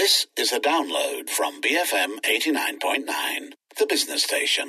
This is a download from BFM 89.9, the business station.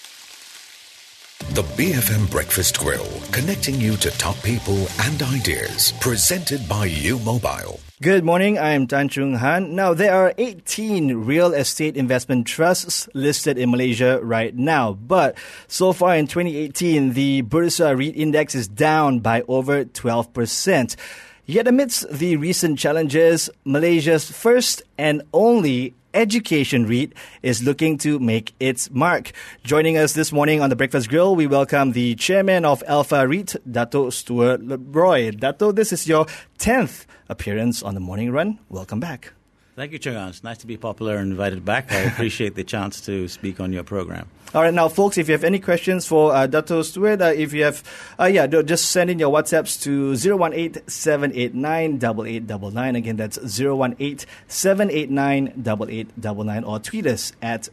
The BFM Breakfast Grill, connecting you to top people and ideas. Presented by U Mobile. Good morning, I'm Tan Chung Han. Now, there are 18 real estate investment trusts listed in Malaysia right now. But so far in 2018, the Bursa REIT index is down by over 12%. Yet amidst the recent challenges, Malaysia's first and only education REIT is looking to make its mark. Joining us this morning on the Breakfast Grill, we welcome the chairman of Alpha REIT, Dato' Stuart Roy. Dato', this is your 10th appearance on the Morning Run. Welcome back. Thank you, Chung Han. It's nice to be popular and invited back. I appreciate the chance to speak on your program. All right, now, folks, if you have any questions for Dato' Stuart, if you have, just send in your WhatsApps to 018-789-8899. Again, that's 018-789-8899, or tweet us at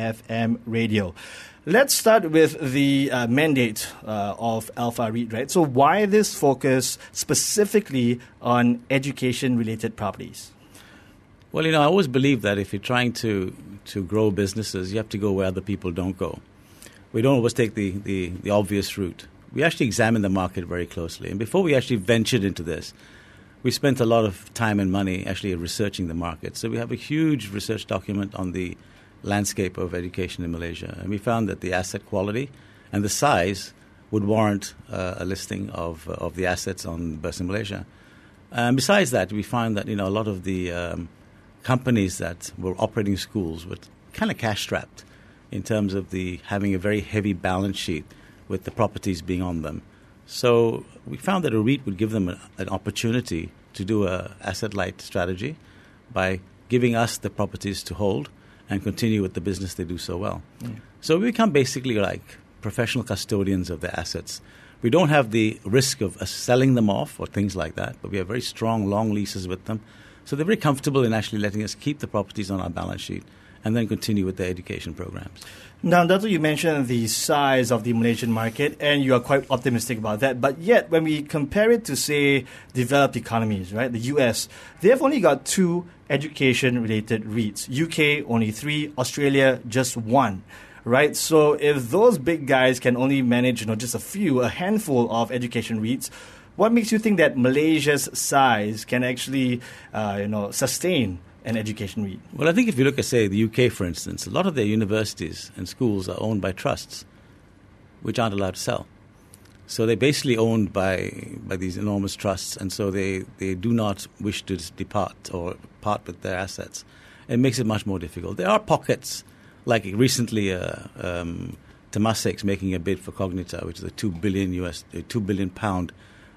BFM Radio. Let's start with the mandate of Alpha REIT, right? So why this focus specifically on education-related properties? Well, I always believe that if you're trying to grow businesses, you have to go where other people don't go. We don't always take the obvious route. We actually examine the market very closely. And before we actually ventured into this, we spent a lot of time and money actually researching the market. So we have a huge research document on the landscape of education in Malaysia. And we found that the asset quality and the size would warrant a listing of the assets on Bursa Malaysia. And besides that, we found that, a lot of the companies that were operating schools were kind of cash-strapped in terms of having a very heavy balance sheet with the properties being on them. So we found that a REIT would give them an opportunity to do a asset-light strategy by giving us the properties to hold and continue with the business they do so well. So we become basically like professional custodians of their assets. We don't have the risk of selling them off or things like that, but we have very strong, long leases with them. So they're very comfortable in actually letting us keep the properties on our balance sheet and then continue with their education programs. Now, Dato', you mentioned the size of the Malaysian market, and you are quite optimistic about that. But yet, when we compare it to, say, developed economies, right, the US, they have only got 2 education-related REITs. UK, only 3. Australia, just 1. Right? So if those big guys can only manage, just a handful of education REITs, what makes you think that Malaysia's size can actually, sustain an education REIT? Well, I think if you look at, say, the UK, for instance, a lot of their universities and schools are owned by trusts, which aren't allowed to sell. So they're basically owned by these enormous trusts, and so they do not wish to depart or part with their assets. It makes it much more difficult. There are pockets, like recently Temasek's making a bid for Cognita, which is a £2 billion pound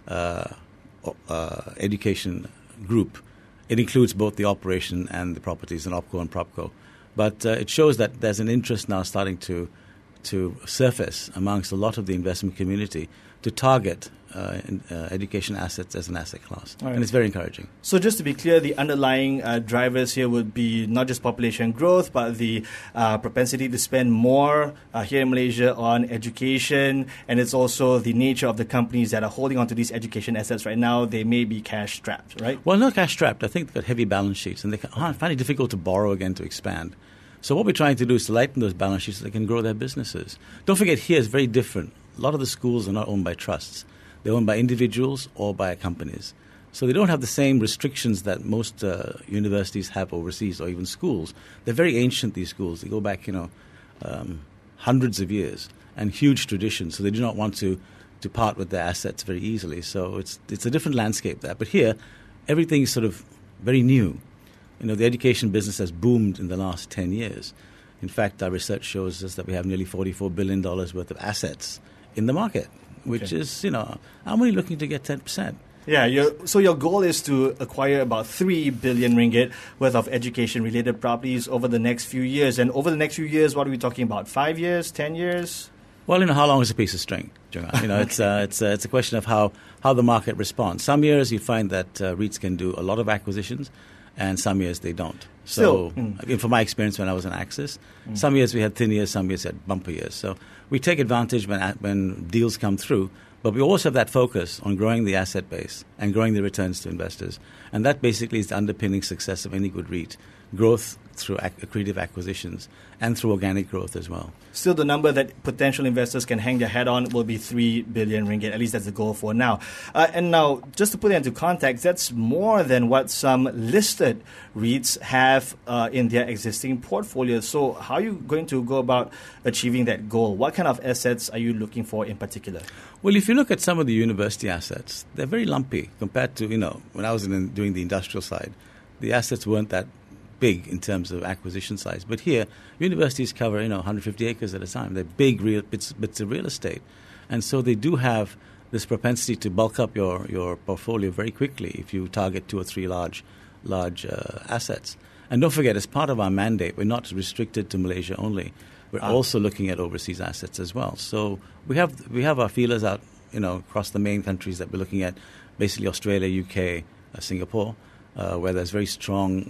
education group. It includes both the operation and the properties in OPCO and PropCo. But it shows that there's an interest now starting to surface amongst a lot of the investment community to target education assets as an asset class. Right. And it's very encouraging. So just to be clear, the underlying drivers here would be not just population growth, but the propensity to spend more here in Malaysia on education, and it's also the nature of the companies that are holding onto these education assets right now. They may be cash-strapped, right? Well, not cash-strapped. I think they've got heavy balance sheets, and they find it difficult to borrow again to expand. So what we're trying to do is to lighten those balance sheets so they can grow their businesses. Don't forget, here it's very different. A lot of the schools are not owned by trusts. They're owned by individuals or by companies. So they don't have the same restrictions that most universities have overseas or even schools. They're very ancient, these schools. They go back, hundreds of years and huge traditions. So they do not want to part with their assets very easily. So it's a different landscape there. But here, everything is sort of very new. The education business has boomed in the last 10 years. In fact, our research shows us that we have nearly $44 billion worth of assets in the market, which is, I'm only looking to get 10%. Yeah, so your goal is to acquire about 3 billion ringgit worth of education-related properties over the next few years. And over the next few years, what are we talking about? 5 years, 10 years? Well, how long is a piece of string? It's a question of how the market responds. Some years you find that REITs can do a lot of acquisitions, and some years they don't. So, from my experience when I was in Axis, some years we had thin years, some years we had bumper years. So we take advantage when deals come through, But we also have that focus on growing the asset base and growing the returns to investors. And that basically is the underpinning success of any good REIT. Growth through accretive acquisitions and through organic growth as well. Still, the number that potential investors can hang their hat on will be 3 billion ringgit. At least that's the goal for now. And now, just to put it into context, that's more than what some listed REITs have in their existing portfolios. So how are you going to go about achieving that goal? What kind of assets are you looking for in particular? Well, if you look at some of the university assets, they're very lumpy compared to, when I was doing the industrial side, the assets weren't that big in terms of acquisition size. But here, universities cover 150 acres at a time. They're big bits of real estate. And so they do have this propensity to bulk up your portfolio very quickly if you target 2 or 3 large assets. And don't forget, as part of our mandate, we're not restricted to Malaysia only. We're also looking at overseas assets as well. So we have our feelers out across the main countries that we're looking at, basically Australia, UK, Singapore, where there's very strong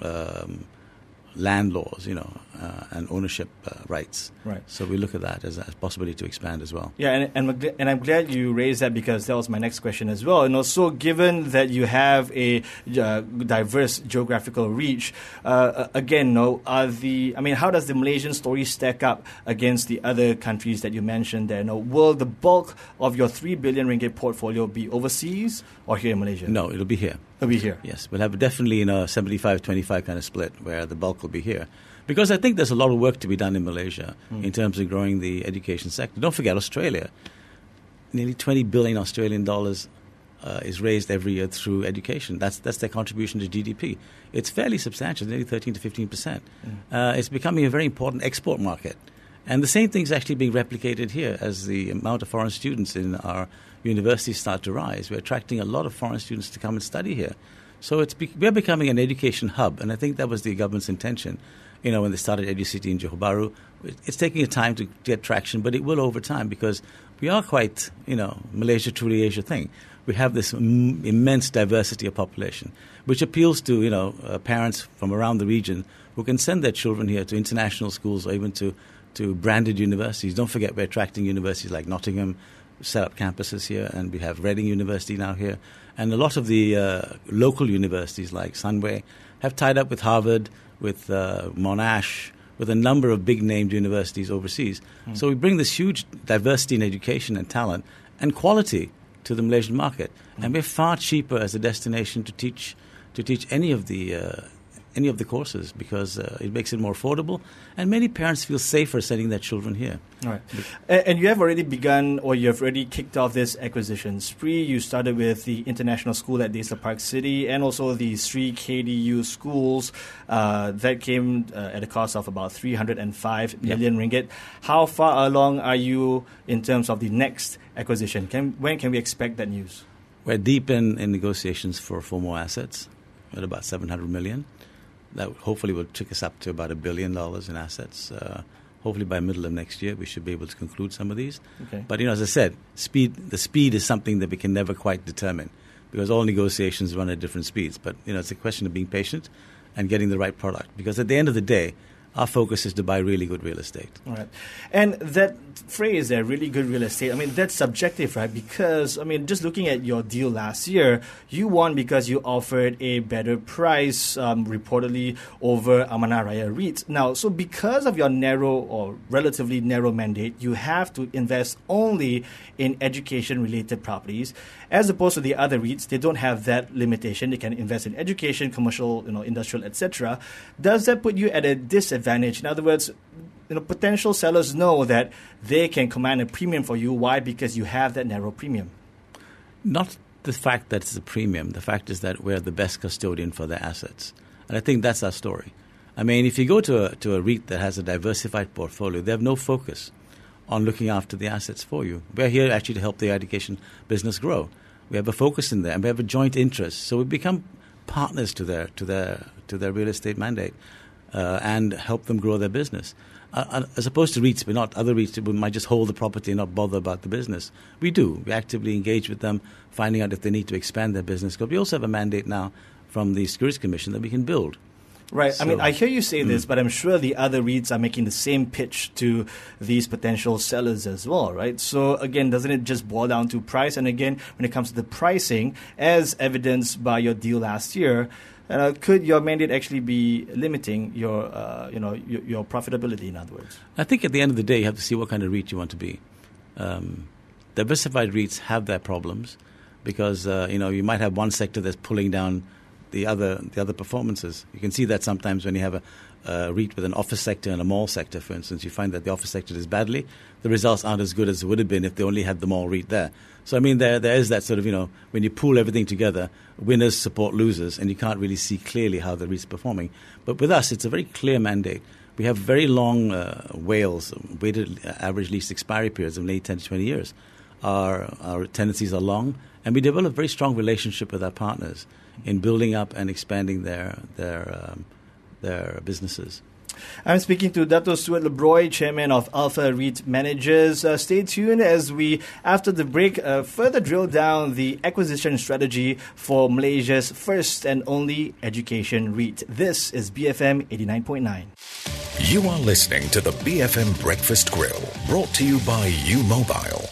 land laws, and ownership rights. Right. So we look at that as a possibility to expand as well. Yeah, and I'm glad you raised that because that was my next question as well. And also, given that you have a diverse geographical reach, again, how does the Malaysian story stack up against the other countries that you mentioned there? Will the bulk of your 3 billion ringgit portfolio be overseas or here in Malaysia? No, it'll be here. It'll be here. Yes, we'll have definitely 75-25 kind of split where the bulk will be here. Because I think there's a lot of work to be done in Malaysia in terms of growing the education sector. Don't forget Australia. Nearly 20 billion Australian dollars is raised every year through education. That's their contribution to GDP. It's fairly substantial, nearly 13 to 15%. It's becoming a very important export market. And the same thing is actually being replicated here as the amount of foreign students in our universities start to rise. We're attracting a lot of foreign students to come and study here. So we're becoming an education hub, and I think that was the government's intention. When they started EduCity in Johor Bahru, it's taking a time to get traction, but it will over time because we are quite, Malaysia, truly Asia thing. We have this immense diversity of population, which appeals to, parents from around the region who can send their children here to international schools or even to branded universities. Don't forget we're attracting universities like Nottingham, set up campuses here, and we have Reading University now here. And a lot of the local universities like Sunway have tied up with Harvard, with Monash, with a number of big-named universities overseas. So we bring this huge diversity in education and talent and quality to the Malaysian market. And we're far cheaper as a destination to teach any of the courses because it makes it more affordable, and many parents feel safer sending their children here. All right. And you have already begun, or you have already kicked off this acquisition spree. You started with the international school at Desa Park City and also the Sri KDU schools that came at a cost of about 305 million ringgit. How far along are you in terms of the next acquisition? When can we expect that news? We're deep in negotiations for 4 more assets at about 700 million. That hopefully will take us up to about $1 billion in assets. Hopefully by middle of next year, we should be able to conclude some of these. Okay. But, as I said, the speed is something that we can never quite determine because all negotiations run at different speeds. But, it's a question of being patient and getting the right product. Because at the end of the day, our focus is to buy really good real estate. All right. And that phrase there, really good real estate, that's subjective, right? Because, just looking at your deal last year, you won because you offered a better price, reportedly, over Amanah Raya REIT. Now, so because of your narrow or relatively narrow mandate, you have to invest only in education-related properties, as opposed to the other REITs. They don't have that limitation. They can invest in education, commercial, industrial, etc. Does that put you at a disadvantage? In other words, potential sellers know that they can command a premium for you. Why? Because you have that narrow premium. Not the fact that it's a premium. The fact is that we're the best custodian for their assets. And I think that's our story. If you go to a REIT that has a diversified portfolio, they have no focus on looking after the assets for you. We're here actually to help the education business grow. We have a focus in there, and we have a joint interest. So we become partners to their real estate mandate and help them grow their business. As opposed to REITs, we're not other REITs who might just hold the property and not bother about the business. We do. We actively engage with them, finding out if they need to expand their business. Because we also have a mandate now from the Securities Commission that we can build. Right. So, I mean, I hear you say this, but I'm sure the other REITs are making the same pitch to these potential sellers as well, right? So again, doesn't it just boil down to price? And again, when it comes to the pricing, as evidenced by your deal last year, could your mandate actually be limiting your profitability? In other words, I think at the end of the day, you have to see what kind of REIT you want to be. Diversified REITs have their problems because you might have one sector that's pulling down the other performances. You can see that sometimes when you have a REIT with an office sector and a mall sector, for instance. You find that the office sector does badly. The results aren't as good as it would have been if they only had the mall REIT there. So, I mean, there is that sort of, when you pool everything together, winners support losers, and you can't really see clearly how the REIT's performing. But with us, it's a very clear mandate. We have very long weighted average lease expiry periods of 10 to 20 years. Our tenancies are long, and we develop a very strong relationship with our partners in building up and expanding their businesses. I'm speaking to Dato' Stuart Lebroy, Chairman of Alpha REIT Managers. Stay tuned as we, after the break, further drill down the acquisition strategy for Malaysia's first and only education REIT. This is BFM 89.9. You are listening to the BFM Breakfast Grill, brought to you by U-Mobile.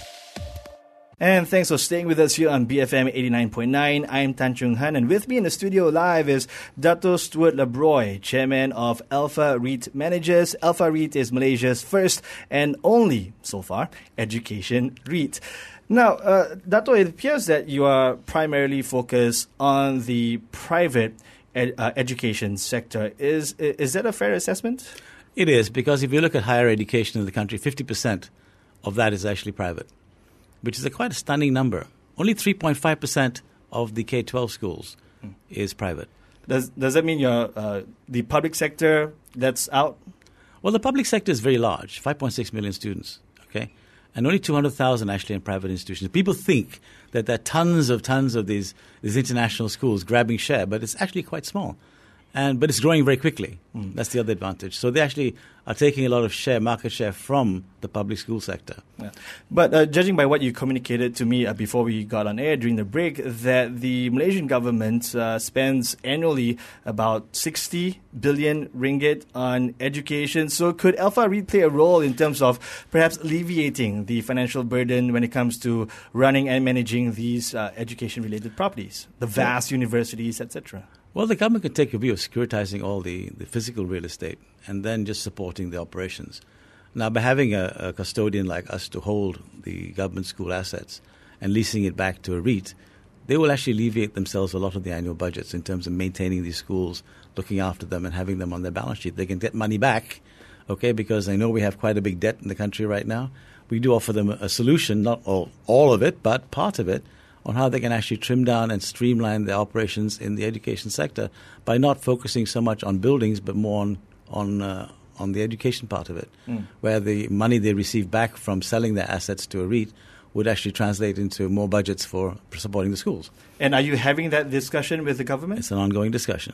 And thanks for staying with us here on BFM 89.9. I'm Tan Chung Han, and with me in the studio live is Dato' Stuart Lebroy, Chairman of Alpha REIT Managers. Alpha REIT is Malaysia's first and only, so far, education REIT. Now, Dato', it appears that you are primarily focused on the private education sector. Is that a fair assessment? It is, because if you look at higher education in the country, 50% of that is actually private, which is quite a stunning number. Only 3.5% of the K-12 schools is private. Does that mean the public sector that's out? Well, the public sector is very large, 5.6 million students, okay? And only 200,000 actually in private institutions. People think that there are tons of these international schools grabbing share, but it's actually quite small. But it's growing very quickly. That's the other advantage. So they actually are taking a lot of market share from the public school sector. Yeah. But judging by what you communicated to me before we got on air during the break, that the Malaysian government spends annually about 60 billion ringgit on education. So could Alpha REIT play a role in terms of perhaps alleviating the financial burden when it comes to running and managing these education-related properties, the vast universities, etc.? Well, the government can take a view of securitizing all the physical real estate and then just supporting the operations. Now, by having a custodian like us to hold the government school assets and leasing it back to a REIT, they will actually alleviate themselves a lot of the annual budgets in terms of maintaining these schools, looking after them and having them on their balance sheet. They can get money back, okay, because I know we have quite a big debt in the country right now. We do offer them a solution, not all of it, but part of it, on how they can actually trim down and streamline their operations in the education sector by not focusing so much on buildings but more on the education part of it, where the money they receive back from selling their assets to a REIT would actually translate into more budgets for supporting the schools. And are you having that discussion with the government? It's an ongoing discussion.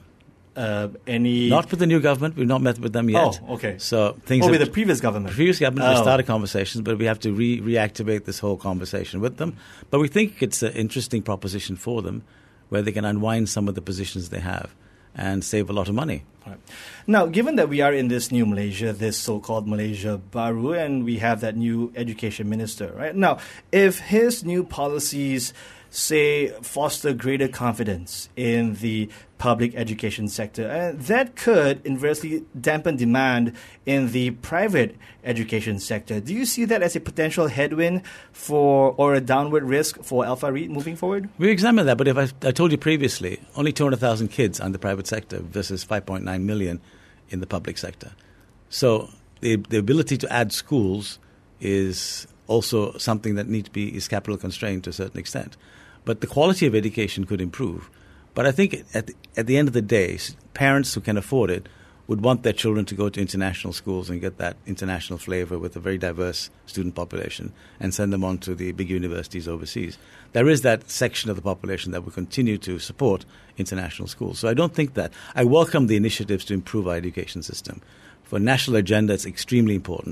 Not with the new government. We've not met with them yet. Oh, okay. So with the previous government. The previous government has started conversations, but we have to reactivate this whole conversation with them. But we think it's an interesting proposition for them, where they can unwind some of the positions they have and save a lot of money. Right. Now, given that we are in this new Malaysia, this so-called Malaysia Baru, and we have that new education minister, right? Now, if his new policies say foster greater confidence in the public education sector, and that could inversely dampen demand in the private education sector. Do you see that as a potential headwind or a downward risk for Alpha REIT moving forward? We examined that, but if I told you previously, only 200,000 kids are in the private sector versus 5.9 million in the public sector. So the ability to add schools is also something that is capital constrained to a certain extent. But the quality of education could improve. But I think at the end of the day, parents who can afford it would want their children to go to international schools and get that international flavor with a very diverse student population and send them on to the big universities overseas. There is that section of the population that will continue to support international schools. So I don't think that. I welcome the initiatives to improve our education system. For national agenda, it's extremely important.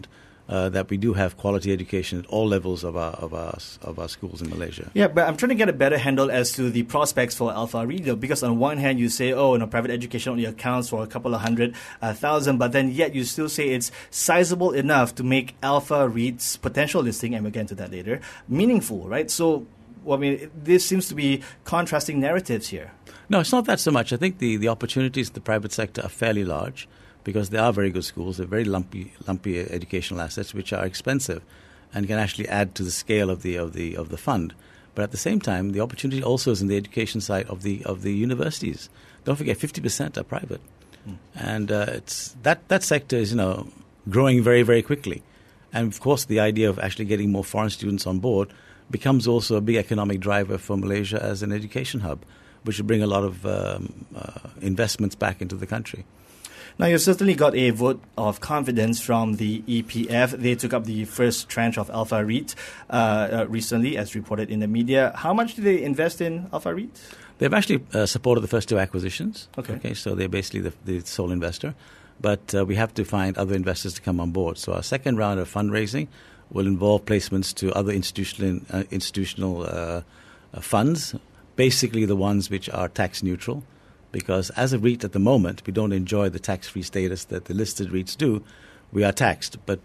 that we do have quality education at all levels of our schools in Malaysia. Yeah, but I'm trying to get a better handle as to the prospects for Alpha REIT, though, because on one hand you say, private education only accounts for a couple of 100,000, but then yet you still say it's sizable enough to make Alpha REIT's potential listing, and we'll get into that later, meaningful, right? So, this seems to be contrasting narratives here. No, it's not that so much. I think the opportunities in the private sector are fairly large, because they are very good schools. They're very lumpy educational assets, which are expensive and can actually add to the scale of the fund. But at the same time, the opportunity also is in the education side of the universities. Don't forget, 50% are private, and it's that sector is growing very, very quickly. And of course, the idea of actually getting more foreign students on board becomes also a big economic driver for Malaysia as an education hub, which will bring a lot of investments back into the country. Now, you've certainly got a vote of confidence from the EPF. They took up the first tranche of Alpha REIT recently, as reported in the media. How much did they invest in Alpha REIT? They've actually supported the first two acquisitions. Okay, so they're basically the sole investor. But we have to find other investors to come on board. So our second round of fundraising will involve placements to other institutional funds, basically the ones which are tax neutral. Because as a REIT at the moment, we don't enjoy the tax-free status that the listed REITs do. We are taxed, but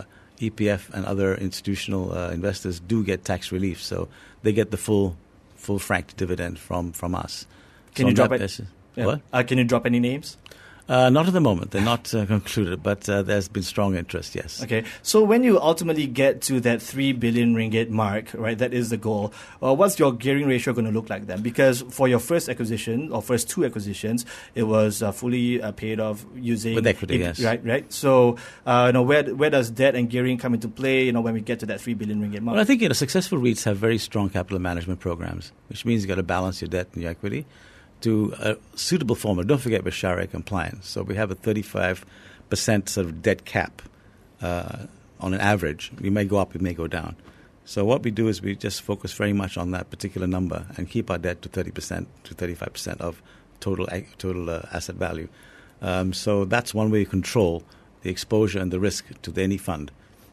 EPF and other institutional investors do get tax relief, so they get the full franked dividend from us. Can you drop it? What? Can you drop any names? Not at the moment. They're not concluded, but there's been strong interest, yes. Okay. So when you ultimately get to that 3 billion ringgit mark, right, that is the goal, what's your gearing ratio going to look like then? Because for your first acquisition, or first two acquisitions, it was fully paid off using... With equity, yes. Right. So where does debt and gearing come into play, when we get to that 3 billion ringgit mark? Well, I think successful REITs have very strong capital management programs, which means you've got to balance your debt and your equity to a suitable formula. Don't forget we're Sharia compliant. So we have a 35% sort of debt cap on an average. We may go up, we may go down. So what we do is we just focus very much on that particular number and keep our debt to 30% to 35% of total asset value. So that's one way to control the exposure and the risk to any fund.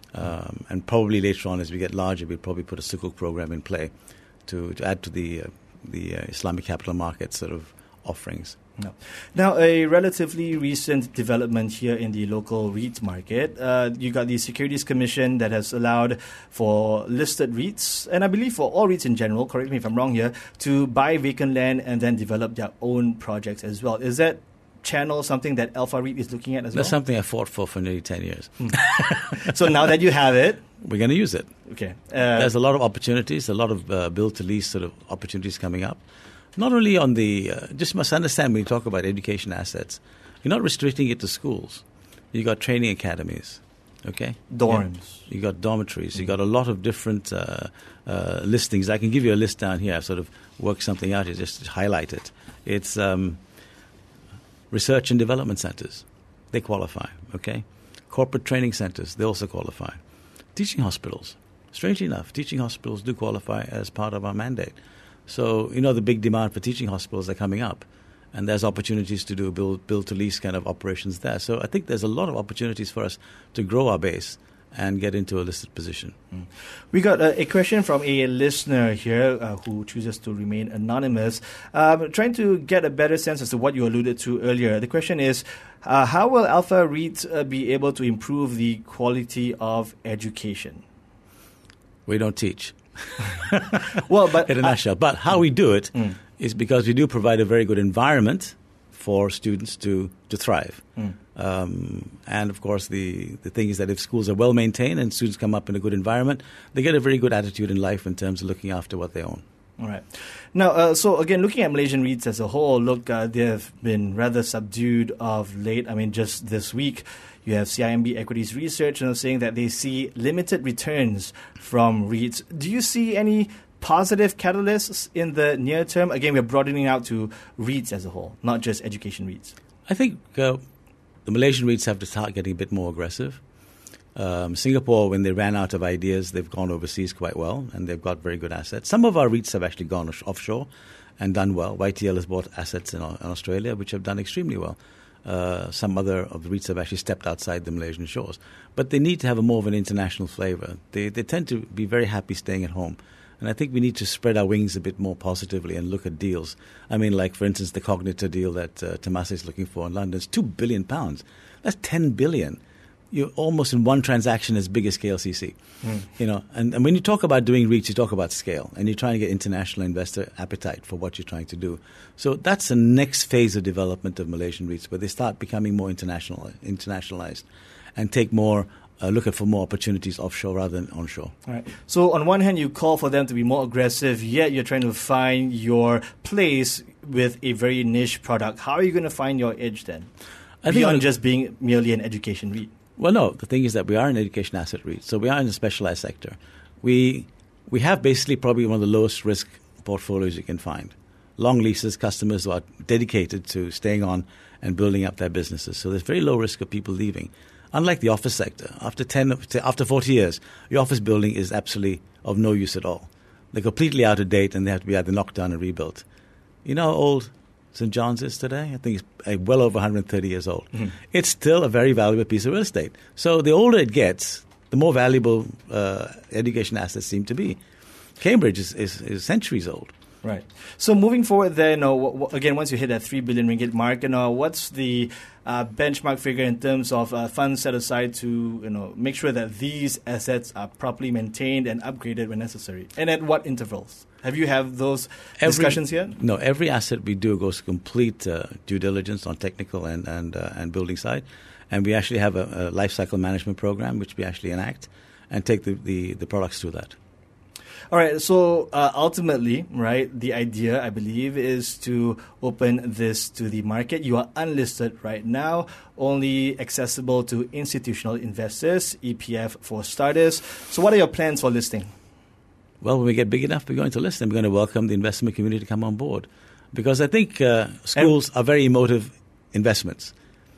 And probably later on, as we get larger, we'll probably put a Sukuk program in play to add to the Islamic capital market sort of offerings. No. Now, a relatively recent development here in the local REIT market, you got the Securities Commission that has allowed for listed REITs, and I believe for all REITs in general, correct me if I'm wrong here, to buy vacant land and then develop their own projects as well. Is that channel something that Alpha REIT is looking at as well? That's something I fought for nearly 10 years. So now that you have it... We're going to use it. Okay. There's a lot of opportunities, a lot of build-to-lease sort of opportunities coming up. Not only on the... just must understand when you talk about education assets, you're not restricting it to schools. You got training academies, okay? Dorms. Yeah. You got dormitories. You got a lot of different listings. I can give you a list down here. I've sort of worked something out here just to highlight it. It's research and development centers. They qualify, okay? Corporate training centers, they also qualify. Teaching hospitals. Strangely enough, teaching hospitals do qualify as part of our mandate. So, the big demand for teaching hospitals are coming up. And there's opportunities to do build-to-lease kind of operations there. So I think there's a lot of opportunities for us to grow our base and get into a listed position. We got a question from a listener here who chooses to remain anonymous, trying to get a better sense as to what you alluded to earlier. The question is, how will Alpha REIT be able to improve the quality of education? We don't teach. Well, but in a nutshell. But how we do it is because we do provide a very good environment for students to thrive. And of course, the thing is that if schools are well maintained and students come up in a good environment, they get a very good attitude in life in terms of looking after what they own. All right. Now, so again, looking at Malaysian REITs as a whole, they have been rather subdued of late. I mean, just this week, you have CIMB Equities Research saying that they see limited returns from REITs. Do you see any positive catalysts in the near term? Again, we're broadening out to REITs as a whole, not just education REITs. I think the Malaysian REITs have to start getting a bit more aggressive. Singapore, when they ran out of ideas, they've gone overseas quite well, and they've got very good assets. Some of our REITs have actually gone offshore and done well. YTL has bought assets in Australia, which have done extremely well. Some other of the REITs have actually stepped outside the Malaysian shores. But they need to have more of an international flavor. They tend to be very happy staying at home. And I think we need to spread our wings a bit more positively and look at deals. I mean, like, for instance, the Cognita deal that Temasek is looking for in London is £2 billion. That's $10 billion. You're almost in one transaction as big as KLCC. You know, and when you talk about doing REITs, you talk about scale, and you're trying to get international investor appetite for what you're trying to do. So that's the next phase of development of Malaysian REITs, where they start becoming more internationalized and take more look for more opportunities offshore rather than onshore. All right. So on one hand, you call for them to be more aggressive, yet you're trying to find your place with a very niche product. How are you going to find your edge then? Beyond just being merely an education REIT. Well, no. The thing is that we are an education asset REIT, so we are in a specialized sector. We have basically probably one of the lowest risk portfolios you can find. Long leases, customers who are dedicated to staying on and building up their businesses. So there's very low risk of people leaving. Unlike the office sector, after 40 years, your office building is absolutely of no use at all. They're completely out of date and they have to be either knocked down and rebuilt. You know how old St. John's is today? I think it's well over 130 years old. Mm-hmm. It's still a very valuable piece of real estate. So the older it gets, the more valuable education assets seem to be. Cambridge is centuries old. Right. So moving forward then, again, once you hit that 3 billion ringgit mark, what's the benchmark figure in terms of funds set aside to make sure that these assets are properly maintained and upgraded when necessary? And at what intervals? Have you had those discussions yet? No, every asset we do goes to complete due diligence on technical and building side. And we actually have a life cycle management program which we actually enact and take the products through that. All right, so ultimately, right, the idea, I believe, is to open this to the market. You are unlisted right now, only accessible to institutional investors, EPF for starters. So what are your plans for listing? Well, when we get big enough, we're going to list and we're going to welcome the investment community to come on board. Because I think schools are very emotive investments.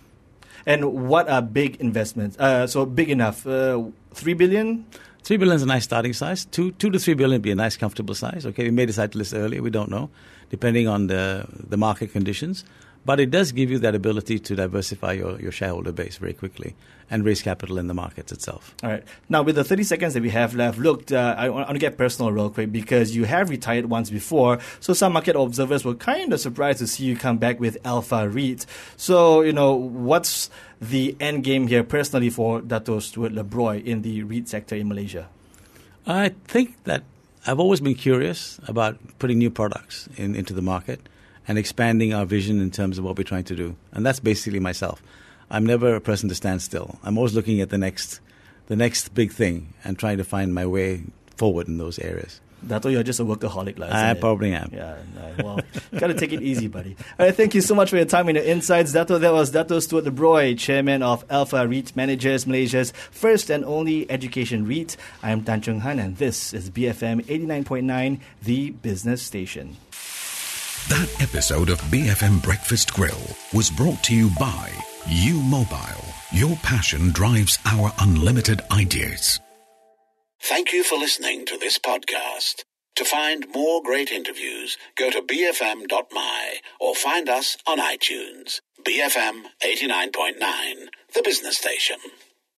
And what are big investments? So big enough, 3 billion? 3 billion is a nice starting size. 2 to 3 billion would be a nice, comfortable size. Okay, we may decide to list earlier. We don't know, depending on the market conditions. But it does give you that ability to diversify your shareholder base very quickly and raise capital in the markets itself. All right. Now, with the 30 seconds that we have left, look, I want to get personal real quick because you have retired once before. So some market observers were kind of surprised to see you come back with Alpha REIT. So, what's the end game here personally for Dato' Stuart Lebroy in the REIT sector in Malaysia? I think that I've always been curious about putting new products into the market and expanding our vision in terms of what we're trying to do. And that's basically myself. I'm never a person to stand still. I'm always looking at the next big thing and trying to find my way forward in those areas. Dato', you're just a workaholic. I probably am. Yeah, well, got to take it easy, buddy. All right, thank you so much for your time and your insights. Dato', that was Dato' Stuart Lebroy, Chairman of Alpha REIT Managers, Malaysia's first and only education REIT. I am Tan Chung Han, and this is BFM 89.9, the business station. That episode of BFM Breakfast Grill was brought to you by U Mobile. Your passion drives our unlimited ideas. Thank you for listening to this podcast. To find more great interviews, go to bfm.my or find us on iTunes. BFM 89.9, the business station.